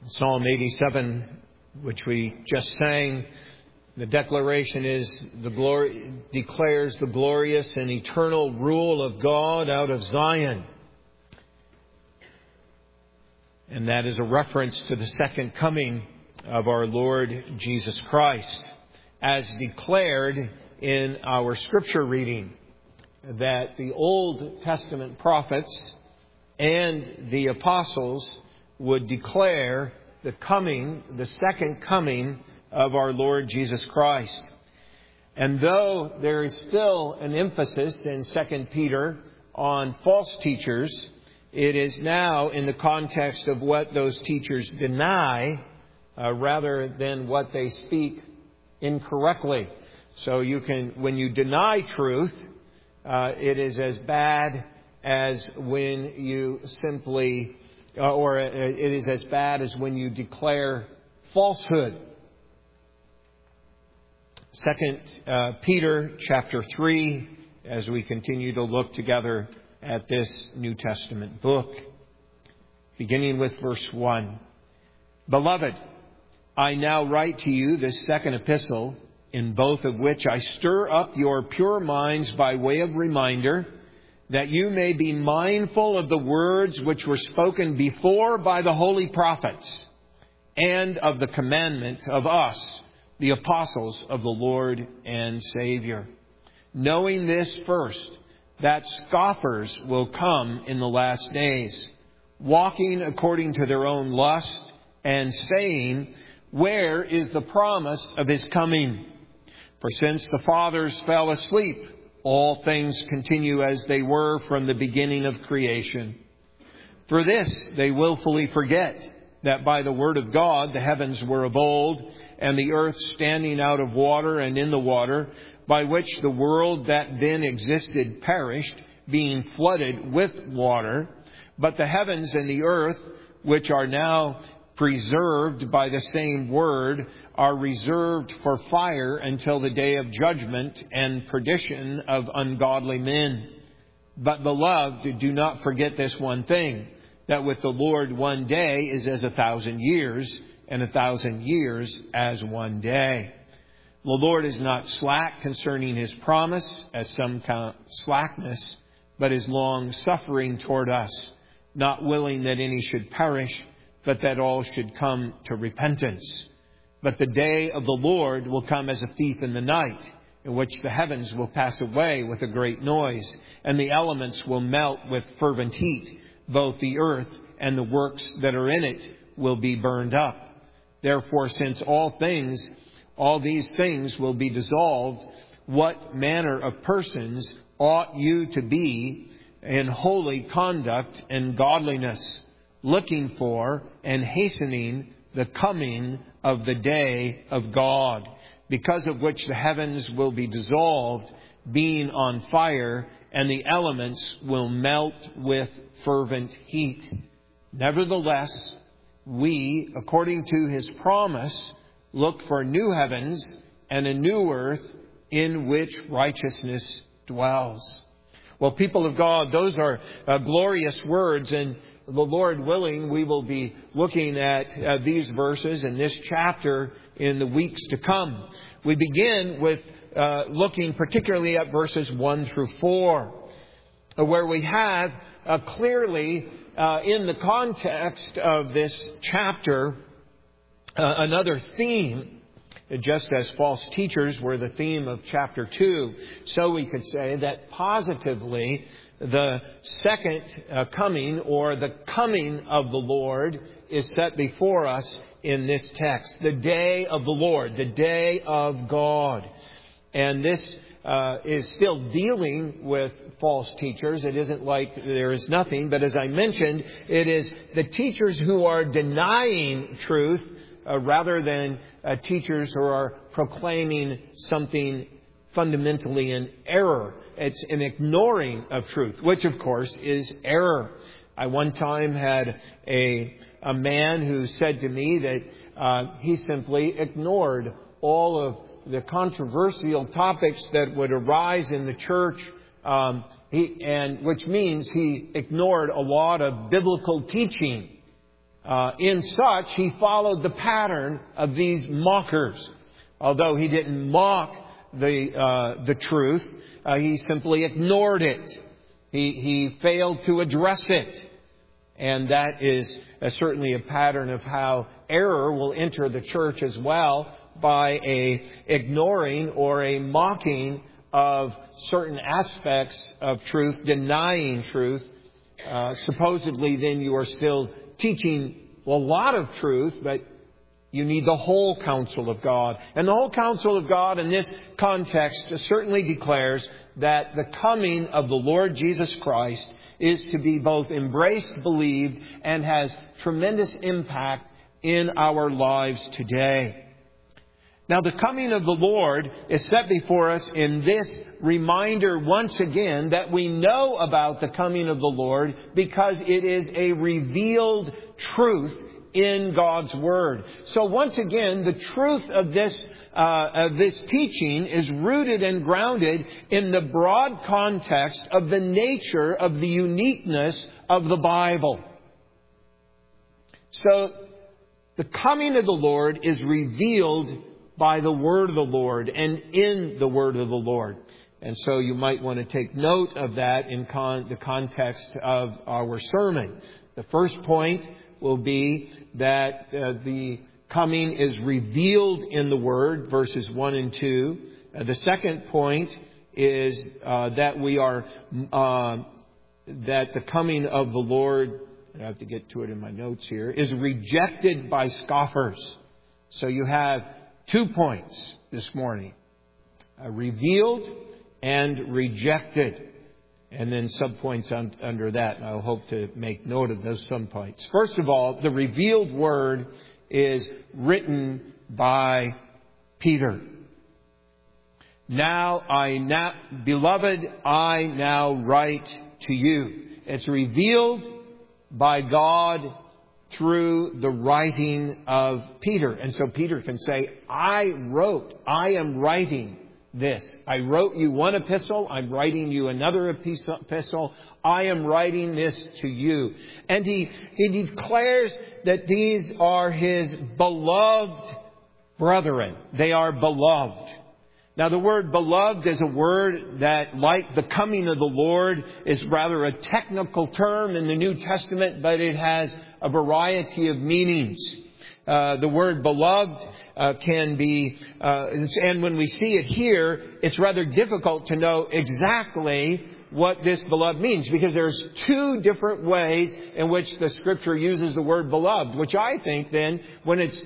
Psalm 87, which we just sang, the declaration declares the glorious and eternal rule of God out of Zion. And that is a reference to the second coming of our Lord Jesus Christ, as declared in our scripture reading, that the Old Testament prophets and the apostles would declare the second coming of our Lord Jesus Christ. And though there is still an emphasis in 2 Peter on false teachers, it is now in the context of what those teachers deny rather than what they speak incorrectly. So when you deny truth, it is as bad as when you simply, it is as bad as when you declare falsehood. 2 Peter chapter 3, as we continue to look together at this New Testament book, beginning with verse 1. Beloved, I now write to you this second epistle, in both of which I stir up your pure minds by way of reminder, that you may be mindful of the words which were spoken before by the holy prophets, and of the commandment of us, the apostles of the Lord and Savior. Knowing this first, that scoffers will come in the last days, walking according to their own lust, and saying, where is the promise of his coming? For since the fathers fell asleep, all things continue as they were from the beginning of creation. For this they willfully forget that by the word of God the heavens were of old, and the earth standing out of water and in the water, by which the world that then existed perished, being flooded with water. But the heavens and the earth, which are now preserved by the same word, are reserved for fire until the day of judgment and perdition of ungodly men. But beloved, do not forget this one thing, that with the Lord one day is as 1,000 years, and 1,000 years as one day. The Lord is not slack concerning his promise, as some count slackness, but is long-suffering toward us, not willing that any should perish, but that all should come to repentance. But the day of the Lord will come as a thief in the night, in which the heavens will pass away with a great noise, and the elements will melt with fervent heat. Both the earth and the works that are in it will be burned up. Therefore, since all these things will be dissolved, what manner of persons ought you to be in holy conduct and godliness, looking for and hastening the coming of the day of God, because of which the heavens will be dissolved, being on fire, and the elements will melt with fervent heat. Nevertheless, we, according to his promise, look for new heavens and a new earth in which righteousness dwells. Well, people of God, those are glorious words, and the Lord willing, we will be looking at these verses in this chapter in the weeks to come. We begin with looking particularly at verses 1 through 4, where we have clearly in the context of this chapter another theme. Just as false teachers were the theme of chapter 2, so we could say that positively the second coming, or the coming of the Lord, is set before us in this text. The day of the Lord, the day of God. And this is still dealing with false teachers. It isn't like there is nothing, but as I mentioned, it is the teachers who are denying truth rather than teachers who are proclaiming something fundamentally in error. It's an ignoring of truth, which of course is error. I one time had a man who said to me that he simply ignored all of the controversial topics that would arise in the church, which means he ignored a lot of biblical teaching. In such, he followed the pattern of these mockers. Although he didn't mock the truth, he simply ignored it. He failed to address it. And that is certainly a pattern of how error will enter the church as well, by a ignoring or a mocking of certain aspects of truth, denying truth. Supposedly then you are still teaching a lot of truth, but you need the whole counsel of God. And the whole counsel of God in this context certainly declares that the coming of the Lord Jesus Christ is to be both embraced, believed, and has tremendous impact in our lives today. Now, the coming of the Lord is set before us in this reminder once again that we know about the coming of the Lord because it is a revealed truth in God's Word. So once again, the truth of this teaching is rooted and grounded in the broad context of the nature of the uniqueness of the Bible. So the coming of the Lord is revealed by the Word of the Lord and in the Word of the Lord. And so you might want to take note of that in the context of our sermon. The first point will be that the coming is revealed in the Word, verses 1 and 2. The second point is that that the coming of the Lord, I have to get to it in my notes here, is rejected by scoffers. So you have 2 points this morning. Revealed and rejected. And then subpoints under that. And I'll hope to make note of those subpoints. First of all, the revealed Word is written by Peter. Beloved, I now write to you. It's revealed by God through the writing of Peter. And so Peter can say, I am writing this. I wrote you one epistle. I'm writing you another epistle. I am writing this to you. And he declares that these are his beloved brethren. They are beloved. Now, the word beloved is a word that, like the coming of the Lord, is rather a technical term in the New Testament, but it has a variety of meanings. The word beloved can be, and when we see it here, it's rather difficult to know exactly what this beloved means, because there's 2 different ways in which the Scripture uses the word beloved, which I think then, when you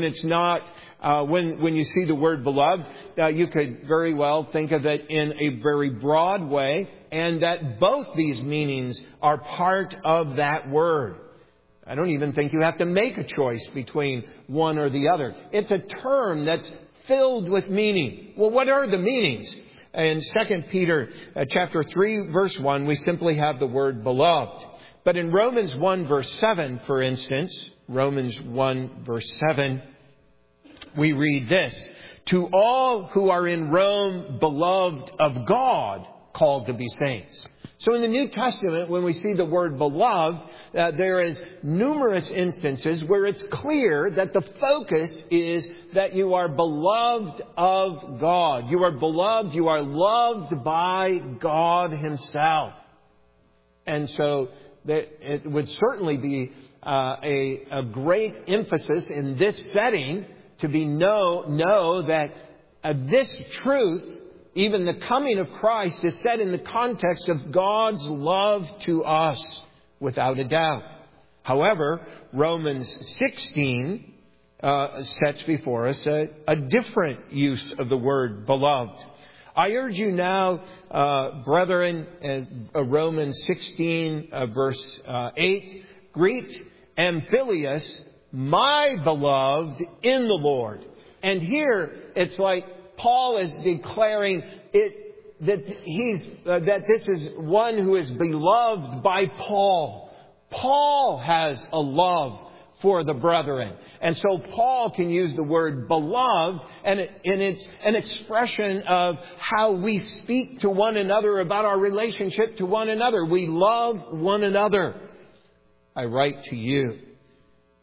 see the word beloved, you could very well think of it in a very broad way, and that both these meanings are part of that word. I don't even think you have to make a choice between one or the other. It's a term that's filled with meaning. Well, what are the meanings? In 2 Peter chapter 3, verse 1, we simply have the word beloved. But in Romans 1, verse 7, for instance, Romans 1, verse 7, we read this: to all who are in Rome, beloved of God, called to be saints. So in the New Testament, when we see the word beloved, there is numerous instances where it's clear that the focus is that you are beloved of God. You are beloved, you are loved by God Himself. And so it would certainly be a great emphasis in this setting to know that this truth, even the coming of Christ, is set in the context of God's love to us, without a doubt. However, Romans 16 sets before us a different use of the word beloved. I urge you now, brethren, Romans 16, verse 8, greet Amphilius, my beloved in the Lord. And here it's like Paul is declaring that this is one who is beloved by Paul. Paul has a love for the brethren. And so Paul can use the word beloved, and it's an expression of how we speak to one another about our relationship to one another. We love one another. I write to you.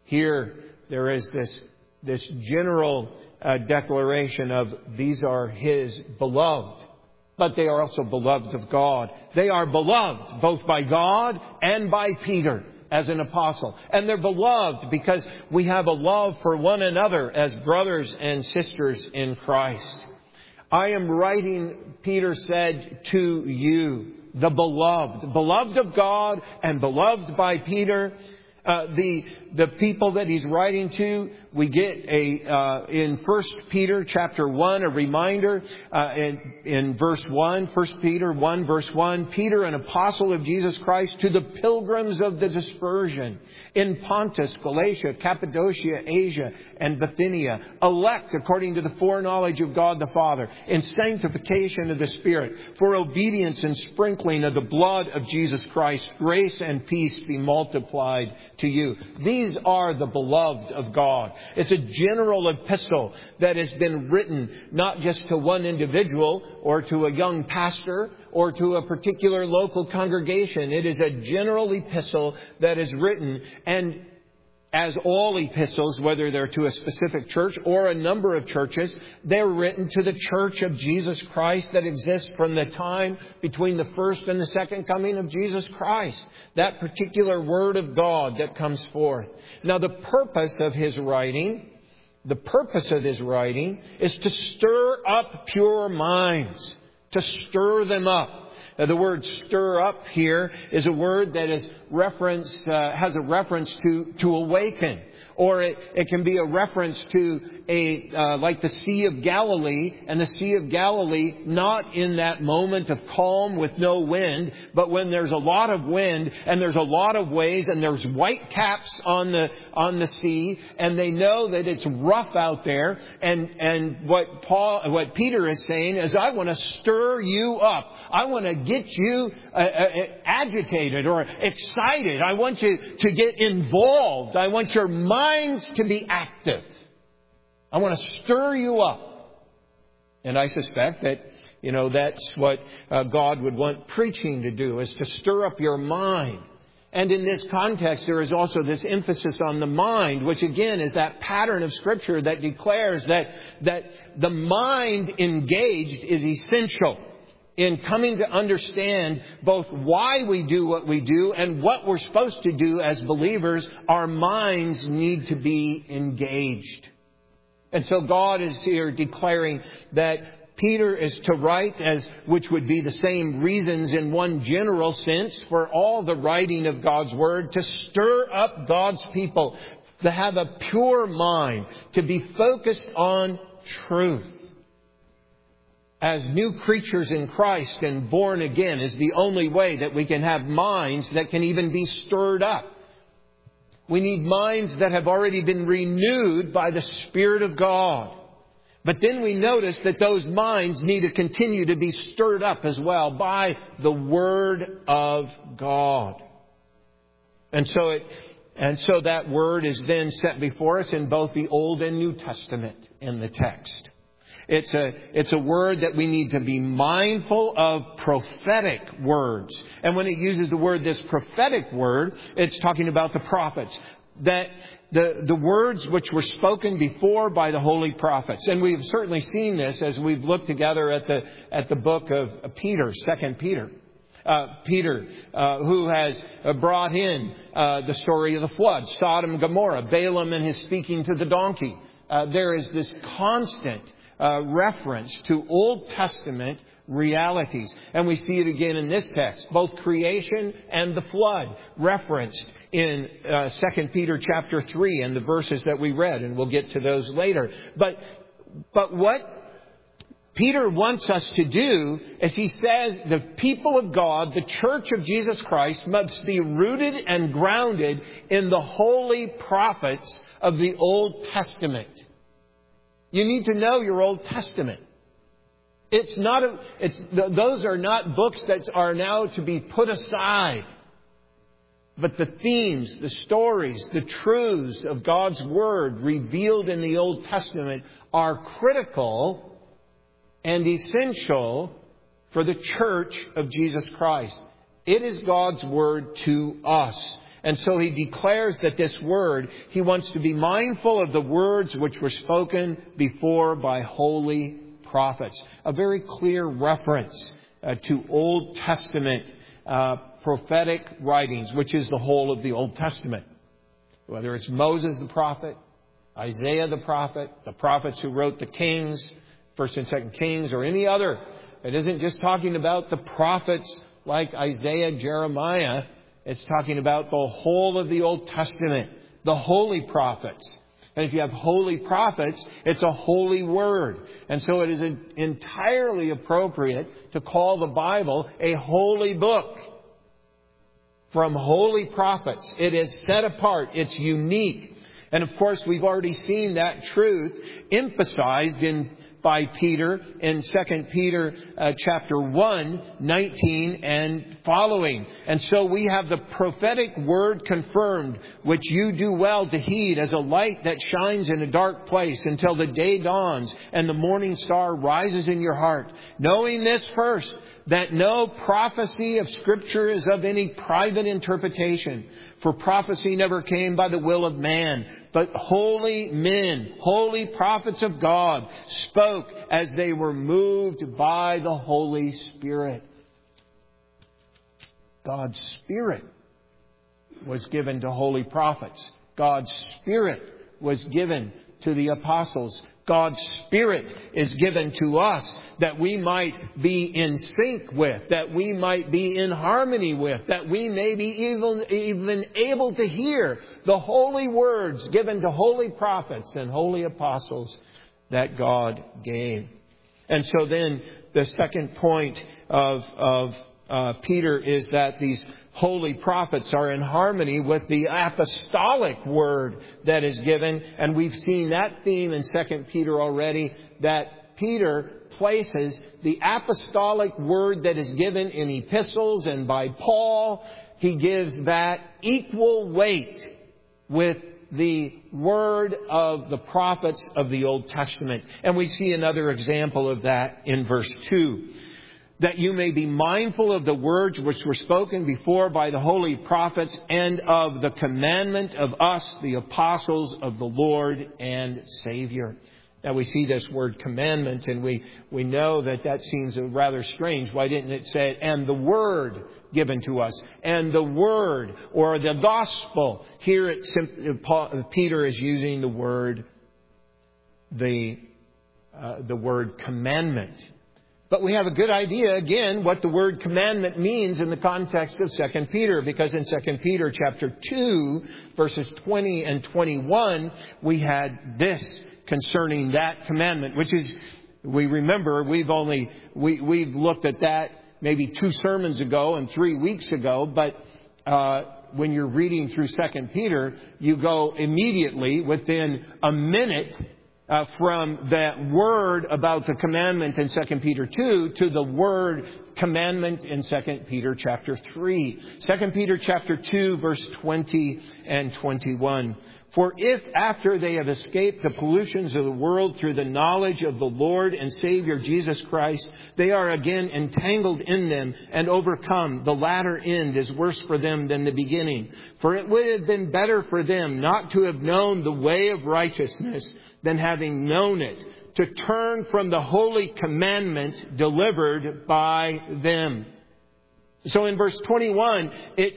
Here there is this general declaration of these are His beloved. But they are also beloved of God. They are beloved both by God and by Peter as an apostle. And they're beloved because we have a love for one another as brothers and sisters in Christ. I am writing, Peter said, to you, the beloved. Beloved of God and beloved by Peter. The people that he's writing to, we get in 1 Peter chapter 1, a reminder in verse 1, 1 Peter 1 verse 1, Peter, an apostle of Jesus Christ, to the pilgrims of the dispersion in Pontus, Galatia, Cappadocia, Asia, and Bithynia, elect according to the foreknowledge of God the Father, in sanctification of the Spirit, for obedience and sprinkling of the blood of Jesus Christ, grace and peace be multiplied to you. These are the beloved of God. It's a general epistle that has been written not just to one individual or to a young pastor or to a particular local congregation. It is a general epistle that is written, and as all epistles, whether they're to a specific church or a number of churches, they're written to the church of Jesus Christ that exists from the time between the first and the second coming of Jesus Christ. That particular word of God that comes forth. Now, the purpose of his writing is to stir up pure minds, to stir them up. Now, the word "stir up" here is a word that is has a reference to awaken, or it can be a reference to like the Sea of Galilee, and the Sea of Galilee not in that moment of calm with no wind, but when there's a lot of wind and there's a lot of waves and there's white caps on the sea, and they know that it's rough out there, and what Peter is saying is, I want to stir you up. I want to get you agitated or excited. I want you to get involved. I want your minds to be active. I want to stir you up. And I suspect that, that's what God would want preaching to do, is to stir up your mind. And in this context, there is also this emphasis on the mind, which again is that pattern of Scripture that declares that the mind engaged is essential in coming to understand both why we do what we do and what we're supposed to do as believers. Our minds need to be engaged. And so God is here declaring that Peter is to write, which would be the same reasons in one general sense for all the writing of God's Word, to stir up God's people, to have a pure mind, to be focused on truth. As new creatures in Christ and born again is the only way that we can have minds that can even be stirred up. We need minds that have already been renewed by the Spirit of God. But then we notice that those minds need to continue to be stirred up as well by the Word of God. And so that Word is then set before us in both the Old and New Testament in the text. It's a word that we need to be mindful of, prophetic words. And when it uses the word, this prophetic word, it's talking about the prophets. That the words which were spoken before by the holy prophets. And we've certainly seen this as we've looked together at the book of Peter, 2 Peter. Peter, who has brought in the story of the flood, Sodom and Gomorrah, Balaam and his speaking to the donkey. There is this constant reference to Old Testament realities. And we see it again in this text, both creation and the flood referenced in 2 Peter chapter 3 and the verses that we read, and we'll get to those later. But what Peter wants us to do is he says the people of God, the church of Jesus Christ, must be rooted and grounded in the holy prophets of the Old Testament. You need to know your Old Testament. Those are not books that are now to be put aside. But the themes, the stories, the truths of God's Word revealed in the Old Testament are critical and essential for the church of Jesus Christ. It is God's Word to us. And so he declares that this word, he wants to be mindful of the words which were spoken before by holy prophets. A very clear reference to Old Testament prophetic writings, which is the whole of the Old Testament. Whether it's Moses the prophet, Isaiah the prophet, the prophets who wrote the Kings, 1st and 2nd Kings, or any other. It isn't just talking about the prophets like Isaiah, Jeremiah. It's talking about the whole of the Old Testament, the holy prophets. And if you have holy prophets, it's a holy word. And so it is entirely appropriate to call the Bible a holy book. From holy prophets. It is set apart. It's unique. And of course, we've already seen that truth emphasized by Peter in 2 Peter chapter 1, 19 and following. And so we have the prophetic word confirmed, which you do well to heed as a light that shines in a dark place until the day dawns and the morning star rises in your heart. Knowing this first, that no prophecy of Scripture is of any private interpretation. For prophecy never came by the will of man, but holy men, holy prophets of God, spoke as they were moved by the Holy Spirit. God's Spirit was given to holy prophets. God's Spirit was given to the apostles. God's Spirit is given to us that we might be in sync with, that we might be in harmony with, that we may be even able to hear the holy words given to holy prophets and holy apostles that God gave. And so then the second point of Peter is that these holy prophets are in harmony with the apostolic word that is given. And we've seen that theme in 2 Peter already, that Peter places the apostolic word that is given in epistles and by Paul. He gives that equal weight with the word of the prophets of the Old Testament. And we see another example of that in verse 2. That you may be mindful of the words which were spoken before by the holy prophets and of the commandment of us, the apostles of the Lord and Savior. Now we see this word commandment and we know that seems rather strange. Why didn't it say, and the word given to us, and the word or the gospel? Here Peter is using the word commandment. But we have a good idea, again, what the word commandment means in the context of 2 Peter. Because in 2 Peter chapter 2, verses 20 and 21, we had this concerning that commandment, which is, we remember, we've looked at that maybe 2 sermons ago and 3 weeks ago. But when you're reading through 2 Peter, you go immediately within a minute from that word about the commandment in 2 Peter 2 to the word commandment in 2 Peter chapter 3. 2 Peter chapter 2 verse 20 and 21. For if after they have escaped the pollutions of the world through the knowledge of the Lord and Savior Jesus Christ, they are again entangled in them and overcome, the latter end is worse for them than the beginning. For it would have been better for them not to have known the way of righteousness than having known it, to turn from the holy commandment delivered by them. So in verse 21,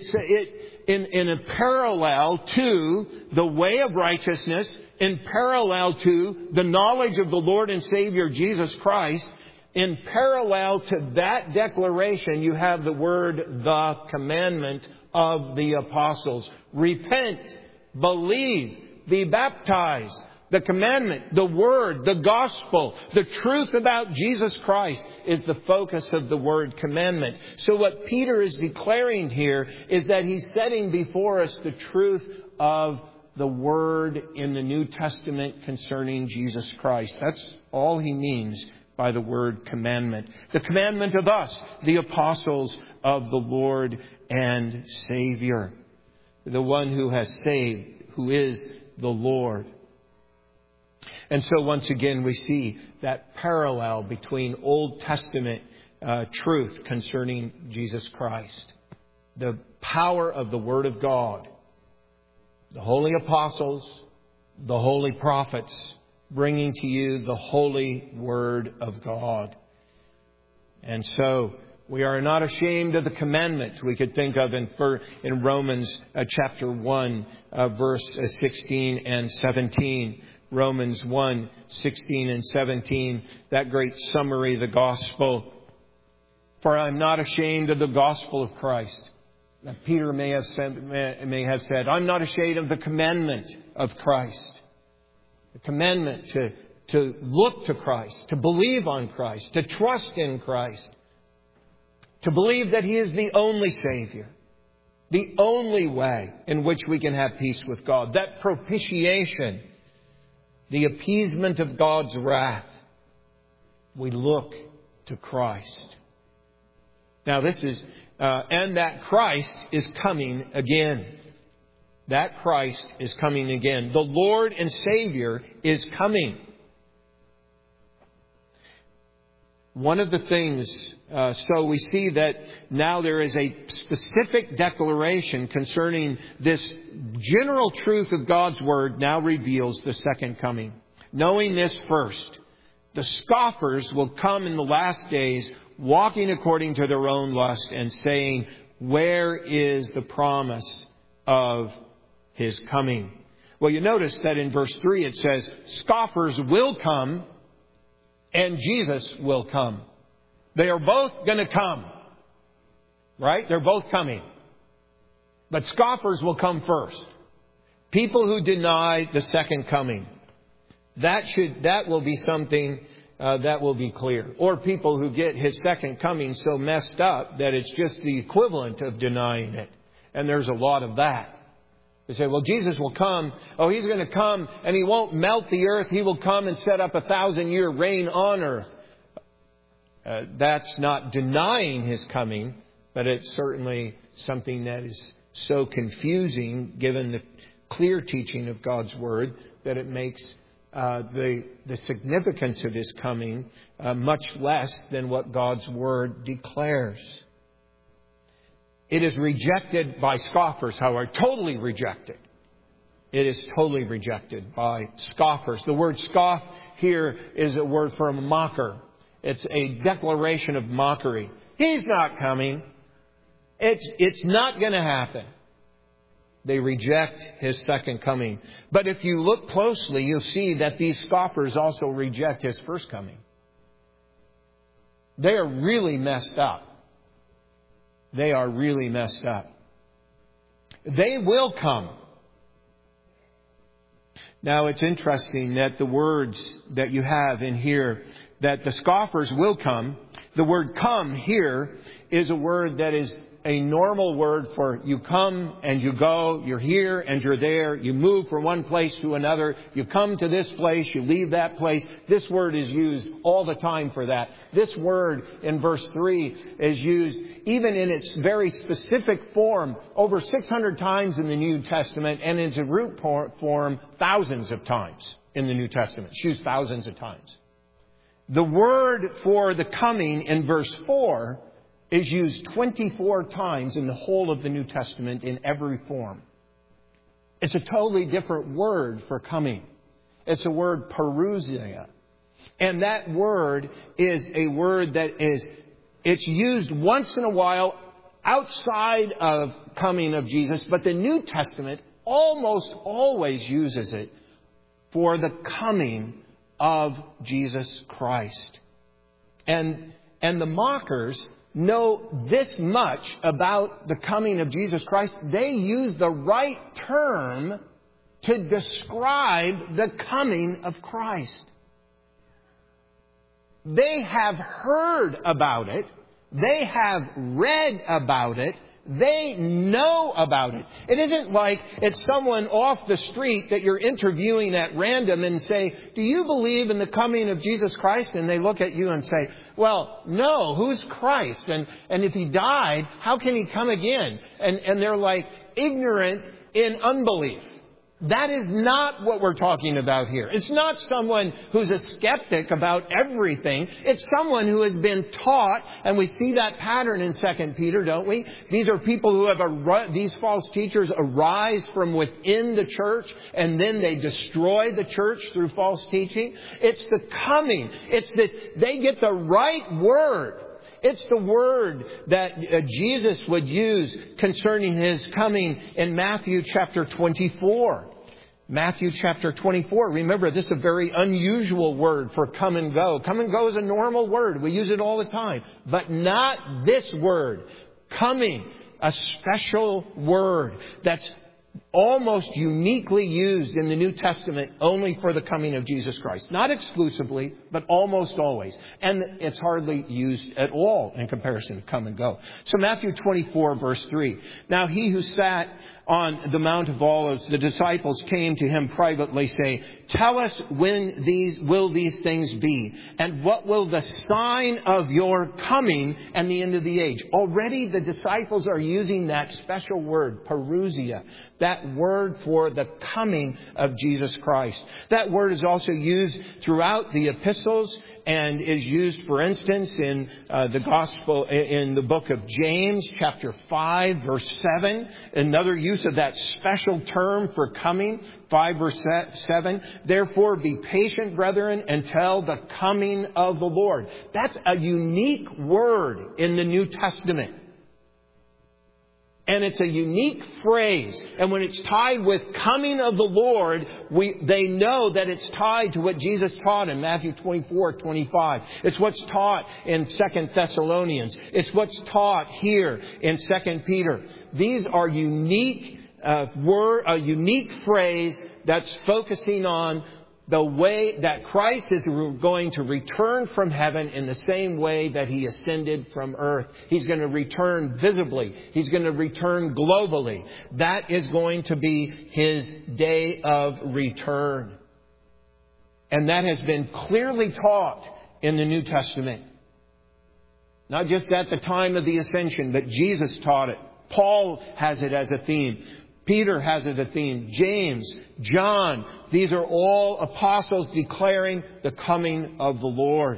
in a parallel to the way of righteousness, in parallel to the knowledge of the Lord and Savior Jesus Christ, in parallel to that declaration, you have the word, the commandment of the apostles. Repent, believe, be baptized. The commandment, the word, the gospel, the truth about Jesus Christ is the focus of the word commandment. So what Peter is declaring here is that he's setting before us the truth of the word in the New Testament concerning Jesus Christ. That's all he means by the word commandment. The commandment of us, the apostles of the Lord and Savior. The one who has saved, who is the Lord. And so once again, we see that parallel between Old Testament truth concerning Jesus Christ. The power of the Word of God the holy apostles, the holy prophets, bringing to you the holy Word of God. And so we are not ashamed of the commandment we could think of in Romans chapter 1, verse 16 and 17. Romans 1, 16 and 17, that great summary of the gospel. For I am not ashamed of the gospel of Christ. Now, Peter may have said, I'm not ashamed of the commandment of Christ. The commandment to look to Christ, to believe on Christ, to trust in Christ, to believe that He is the only Savior, the only way in which we can have peace with God. That propitiation, the appeasement of God's wrath, we look to Christ. Now this is, and that Christ is coming again. That Christ is coming again. The Lord and Savior is coming. One of the things, so we see that now there is a specific declaration concerning this general truth of God's Word now reveals the second coming. Knowing this first, the scoffers will come in the last days, walking according to their own lust and saying, where is the promise of His coming? Well, you notice that in verse 3 it says, scoffers will come and Jesus will come. They are both going to come. Right? They're both coming. But scoffers will come first. People who deny the second coming. That will be something that will be clear. Or people who get His second coming so messed up that it's just the equivalent of denying it. And there's a lot of that. They say, well, Jesus will come. Oh, He's going to come and He won't melt the earth. He will come and set up a 1,000-year reign on earth. That's not denying His coming, but it's certainly something that is so confusing given the clear teaching of God's Word that it makes the significance of His coming much less than what God's Word declares. It is rejected by scoffers, however, totally rejected. It is totally rejected by scoffers. The word scoff here is a word for a mocker. It's a declaration of mockery. He's not coming. It's not going to happen. They reject His second coming. But if you look closely, you'll see that these scoffers also reject His first coming. They are really messed up. They are really messed up. They will come. Now it's interesting that the words that you have in here, that the scoffers will come. The word come here is a word that is a normal word for you come and you go, you're here and you're there, you move from one place to another, you come to this place, you leave that place. This word is used all the time for that. This word in verse 3 is used even in its very specific form over 600 times in the New Testament, and in its root form thousands of times in the New Testament. It's used thousands of times. The word for the coming in verse 4 is used 24 times in the whole of the New Testament in every form. It's a totally different word for coming. It's a word parousia. And that word is a word that it's used once in a while outside of coming of Jesus, but the New Testament almost always uses it for the coming of Jesus Christ. And the mockers know this much about the coming of Jesus Christ. They use the right term to describe the coming of Christ. They have heard about it. They have read about it. They know about it. It isn't like it's someone off the street that you're interviewing at random and say, do you believe in the coming of Jesus Christ? And they look at you and say, well, no, who's Christ? And if He died, how can He come again? And they're like ignorant in unbelief. That is not what we're talking about here. It's not someone who's a skeptic about everything. It's someone who has been taught, and we see that pattern in 2 Peter, don't we? These are people who have these false teachers arise from within the church, and then they destroy the church through false teaching. It's the coming. It's this, they get the right word. It's the word that Jesus would use concerning His coming in Matthew chapter 24. Matthew chapter 24. Remember, this is a very unusual word for come and go. Come and go is a normal word. We use it all the time. But not this word. Coming. A special word that's almost uniquely used in the New Testament only for the coming of Jesus Christ. Not exclusively, but almost always. And it's hardly used at all in comparison to come and go. So Matthew 24, verse 3. Now he who sat on the Mount of Olives, the disciples came to him privately, saying, "Tell us when will these things be? And what will the sign of your coming and the end of the age?" Already the disciples are using that special word, parousia, that word for the coming of Jesus Christ. That word is also used throughout the epistles and is used, for instance, in the gospel, in the book of James, chapter 5, verse 7. Another use of that special term for coming, 5 verse 7. "Therefore be patient, brethren, until the coming of the Lord." That's a unique word in the New Testament. And it's a unique phrase. And when it's tied with coming of the Lord, they know that it's tied to what Jesus taught in Matthew 24:25. It's what's taught in 2 Thessalonians. It's what's taught here in 2 Peter. These are unique a unique phrase that's focusing on the way that Christ is going to return from heaven in the same way that He ascended from earth. He's going to return visibly. He's going to return globally. That is going to be His day of return. And that has been clearly taught in the New Testament. Not just at the time of the ascension, but Jesus taught it. Paul has it as a theme. Peter has it a theme. James, John, these are all apostles declaring the coming of the Lord.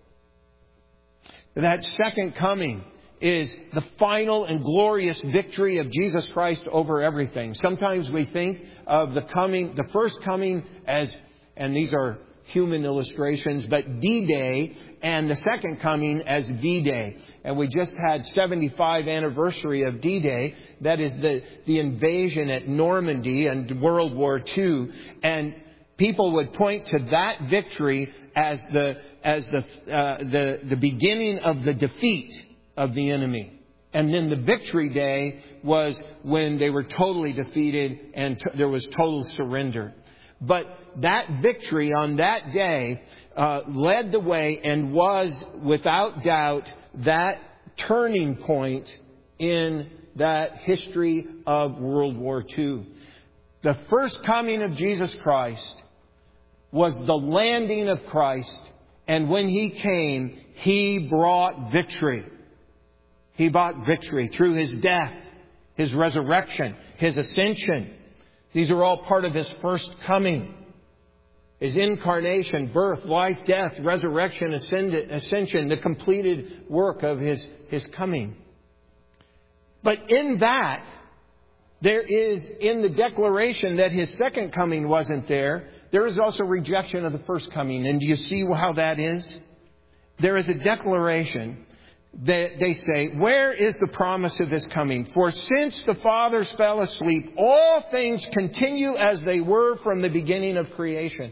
That second coming is the final and glorious victory of Jesus Christ over everything. Sometimes we think of the first coming as, and these are human illustrations, but D-Day, and the second coming as V-Day. And we just had 75th anniversary of D-Day. That is the invasion at Normandy and World War II. And people would point to that victory as the beginning of the defeat of the enemy. And then the victory day was when they were totally defeated and there was total surrender. But that victory on that day led the way and was, without doubt, that turning point in that history of World War II. The first coming of Jesus Christ was the landing of Christ. And when He came, He brought victory. He brought victory through His death, His resurrection, His ascension. These are all part of His first coming. His incarnation, birth, life, death, resurrection, ascension, the completed work of His coming. But in that, there is, in the declaration that His second coming wasn't there, there is also rejection of the first coming. And do you see how that is? There is a declaration that they say, "Where is the promise of His coming? For since the fathers fell asleep, all things continue as they were from the beginning of creation."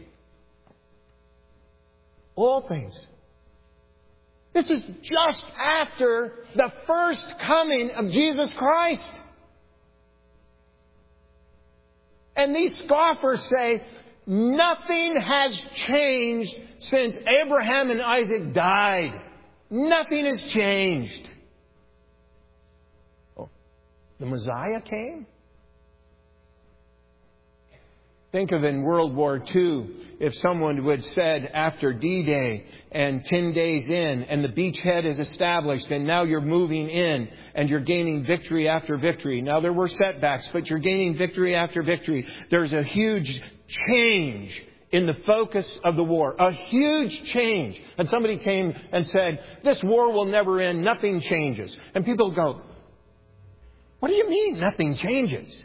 All things. This is just after the first coming of Jesus Christ. And these scoffers say, nothing has changed since Abraham and Isaac died. Nothing has changed. Oh, the Messiah came? Think of in World War II, if someone would said after D-Day and 10 days in and the beachhead is established and now you're moving in and you're gaining victory after victory. Now there were setbacks, but you're gaining victory after victory. There's a huge change in the focus of the war. A huge change. And somebody came and said, this war will never end. Nothing changes. And people go, what do you mean nothing changes?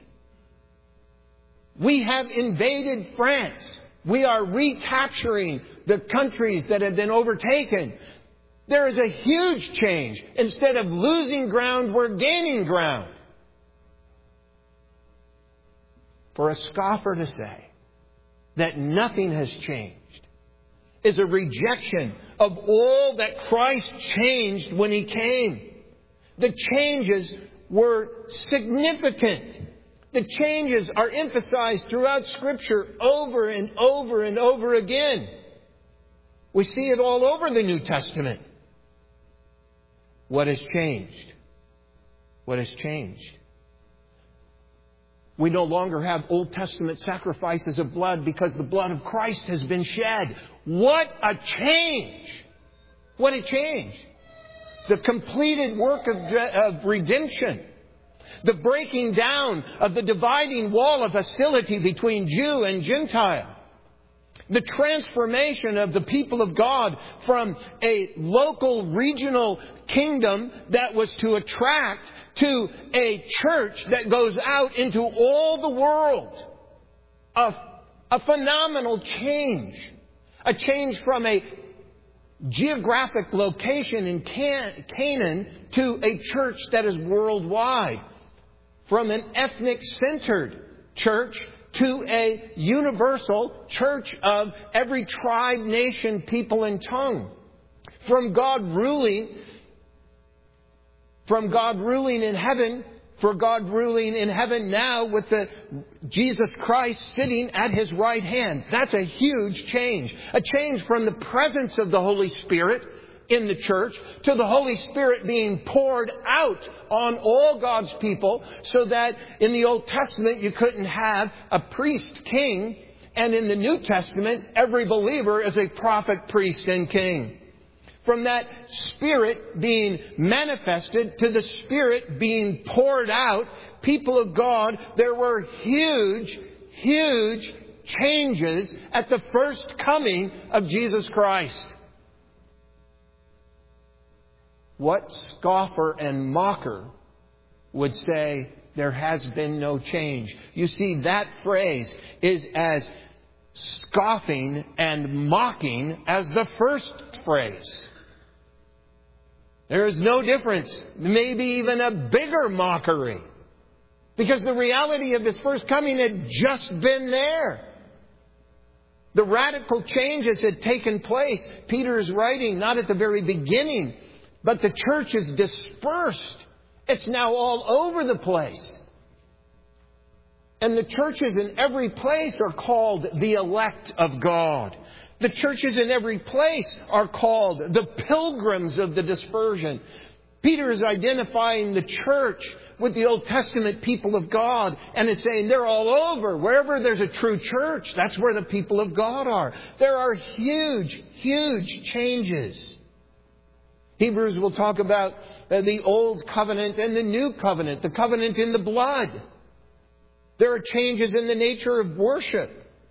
We have invaded France. We are recapturing the countries that have been overtaken. There is a huge change. Instead of losing ground, we're gaining ground. For a scoffer to say that nothing has changed is a rejection of all that Christ changed when He came. The changes were significant. The changes are emphasized throughout Scripture over and over and over again. We see it all over the New Testament. What has changed? What has changed? We no longer have Old Testament sacrifices of blood because the blood of Christ has been shed. What a change! What a change! The completed work of redemption. The breaking down of the dividing wall of hostility between Jew and Gentile. The transformation of the people of God from a local, regional kingdom that was to attract to a church that goes out into all the world. A phenomenal change. A change from a geographic location in Canaan to a church that is worldwide. From an ethnic-centered church to a universal church of every tribe, nation, people, and tongue. From God ruling in heaven, for God ruling in heaven now with Jesus Christ sitting at His right hand. That's a huge change. A change from the presence of the Holy Spirit in the church to the Holy Spirit being poured out on all God's people, so that in the Old Testament you couldn't have a priest king, and in the New Testament every believer is a prophet, priest, and king. From that Spirit being manifested to the Spirit being poured out, people of God, there were huge, huge changes at the first coming of Jesus Christ. What scoffer and mocker would say there has been no change? You see, that phrase is as scoffing and mocking as the first phrase. There is no difference, maybe even a bigger mockery, because the reality of His first coming had just been there. The radical changes had taken place. Peter is writing not at the very beginning, but the church is dispersed. It's now all over the place. And the churches in every place are called the elect of God. The churches in every place are called the pilgrims of the dispersion. Peter is identifying the church with the Old Testament people of God and is saying they're all over. Wherever there's a true church, that's where the people of God are. There are huge, huge changes. Hebrews will talk about the Old Covenant and the New Covenant, the covenant in the blood. There are changes in the nature of worship.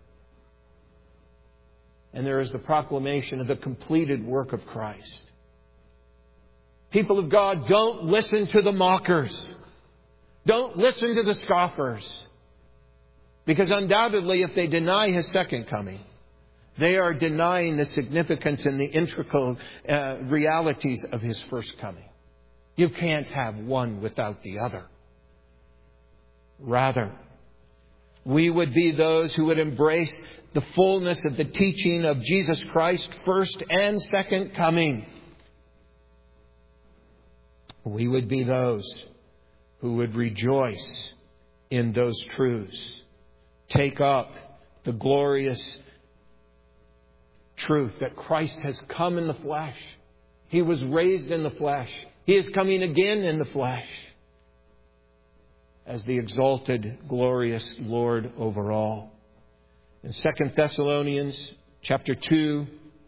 And there is the proclamation of the completed work of Christ. People of God, don't listen to the mockers. Don't listen to the scoffers. Because undoubtedly, if they deny His second coming, they are denying the significance and the integral realities of His first coming. You can't have one without the other. Rather, we would be those who would embrace the fullness of the teaching of Jesus Christ, first and second coming. We would be those who would rejoice in those truths. Take up the glorious truth that Christ has come in the flesh. He was raised in the flesh. He is coming again in the flesh as the exalted, glorious Lord over all. In 2 Thessalonians chapter 2,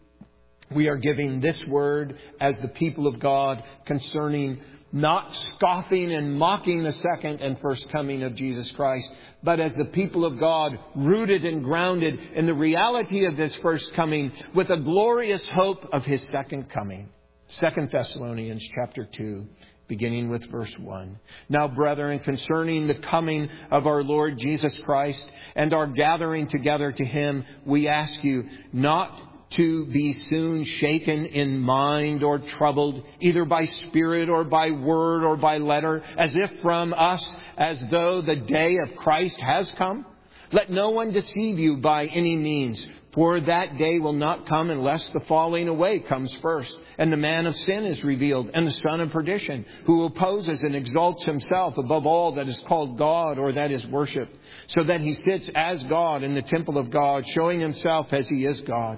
we are giving this word as the people of God concerning not scoffing and mocking the second and first coming of Jesus Christ, but as the people of God rooted and grounded in the reality of His first coming with a glorious hope of His second coming. 2 Thessalonians chapter 2, beginning with verse 1. Now, brethren, concerning the coming of our Lord Jesus Christ and our gathering together to Him, we ask you not to be soon shaken in mind or troubled, either by spirit or by word or by letter, as if from us, as though the day of Christ has come. Let no one deceive you by any means, for that day will not come unless the falling away comes first, and the man of sin is revealed, and the son of perdition, who opposes and exalts himself above all that is called God or that is worshipped, so that he sits as God in the temple of God, showing himself as he is God.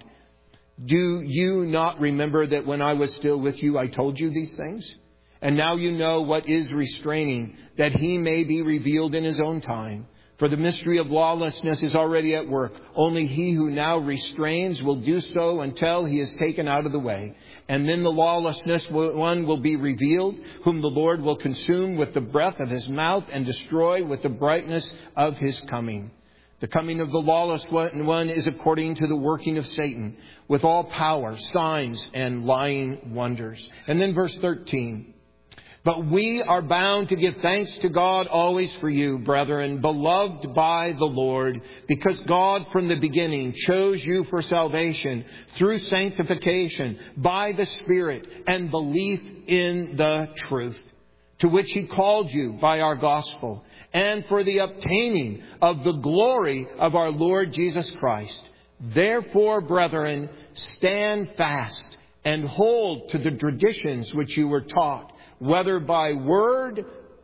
Do you not remember that when I was still with you, I told you these things? And now you know what is restraining, that he may be revealed in his own time. For the mystery of lawlessness is already at work. Only he who now restrains will do so until he is taken out of the way. And then the lawlessness one will be revealed, whom the Lord will consume with the breath of his mouth and destroy with the brightness of his coming. The coming of the lawless one is according to the working of Satan, with all power, signs, and lying wonders. And then verse 13. But we are bound to give thanks to God always for you, brethren, beloved by the Lord, because God from the beginning chose you for salvation through sanctification by the Spirit and belief in the truth, to which He called you by our gospel, and for the obtaining of the glory of our Lord Jesus Christ. Therefore, brethren, stand fast and hold to the traditions which you were taught, whether by word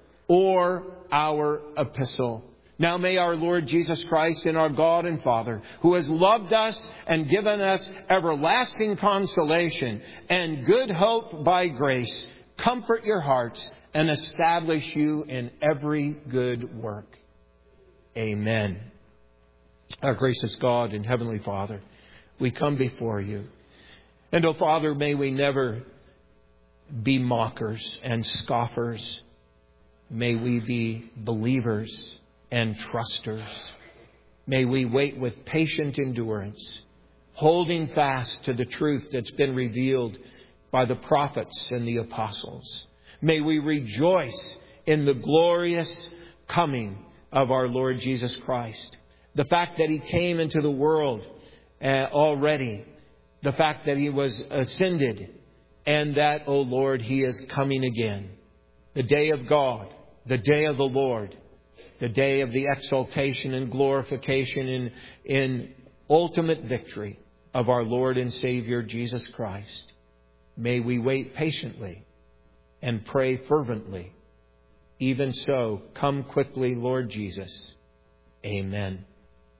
or our epistle. Now may our Lord Jesus Christ and our God and Father, who has loved us and given us everlasting consolation and good hope by grace, comfort your hearts and establish you in every good work. Amen. Our gracious God and Heavenly Father, we come before you. And, oh Father, may we never be mockers and scoffers. May we be believers and trusters. May we wait with patient endurance, holding fast to the truth that's been revealed by the prophets and the apostles. May we rejoice in the glorious coming of our Lord Jesus Christ. The fact that He came into the world already. The fact that He was ascended. And that, O Lord, He is coming again. The day of God. The day of the Lord. The day of the exaltation and glorification in ultimate victory of our Lord and Savior Jesus Christ. May we wait patiently and pray fervently. Even so, come quickly, Lord Jesus. Amen.